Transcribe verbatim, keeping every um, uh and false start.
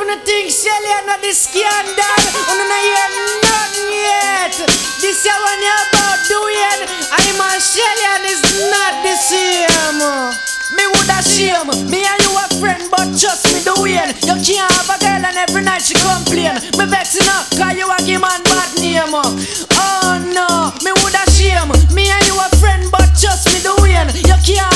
for the thing, Shelly, and not the scandal. And I hear nothing yet. This year when you're about doing, I'm a Shelly and it's not the same. Me woulda shame, me and you a friend, but trust me doing. You can't have a girl and every night she complain. Me vexing up, cause you a give man bad name. Oh no, me woulda shame, me and you a friend, but trust me doing. You can't